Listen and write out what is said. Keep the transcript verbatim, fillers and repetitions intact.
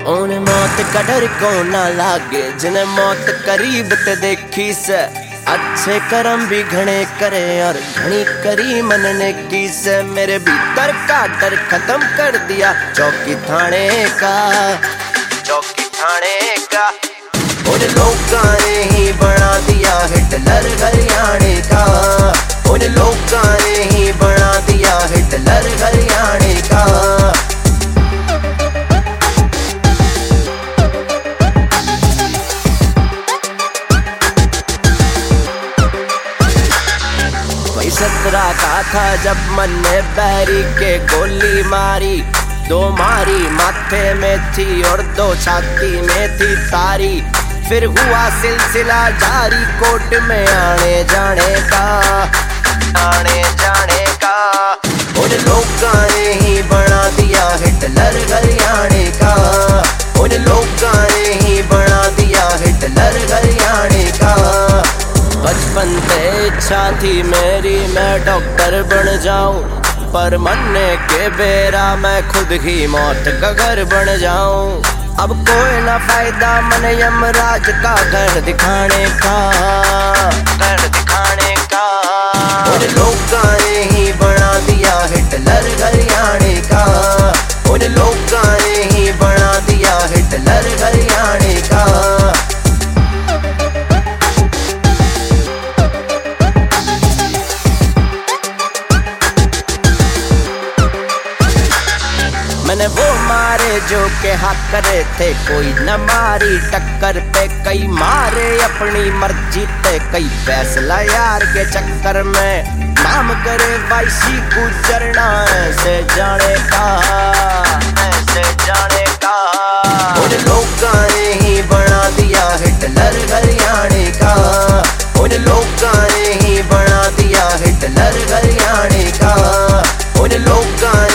उन्हें मौत का डर को ना लागे, जिन्हें मौत करीब ते देखी से। अच्छे कर्म भी घने करे और घनी करी मन ने की से। मेरे भीतर का डर खत्म कर दिया चौकी थाने का, चौकी थाने का। उन लोगों ने ही बना दिया हिटलर हरियाणे का, उन लोगों ने ही बना दिया हिटलर हरियाणे का। सत्रह का था जब मन ने बैरी के गोली मारी, दो मारी माथे में थी और दो छाती में थी तारी। फिर हुआ सिलसिला जारी कोर्ट में आने जाने का, आने जाने का। उन लोगों ने ही बना दिया हिटलर हरियाणे का, उन लोगों ने ही बना दिया हिटलर हरियाणे का। बचपन से इच्छा थी मेरी मैं डॉक्टर बन जाऊं, पर मरने के बेरा मैं खुद ही मौत का घर बन जाऊं। अब कोई ना फायदा मन यमराज का घर दिखाने का, घर दिखाने का। उन लोगों ने ही बना दिया हिटलर हरियाणे का, उन लोगों ने ही बना दिया हिटलर हरियाणे का। मैंने वो मारे जो के हाथ करे थे, कोई न मारी टक्कर पे। कई मारे अपनी मर्जी पे, कई फैसला यार के चक्कर में। नाम करे वाइसी गुजरना ऐसे जाने का, ऐसे जाने का। उन लोगों ने ही बना दिया हिटलर हरियाणे का, उन लोगों ने ही बना दिया हिटलर हरियाणे का। उन लोगों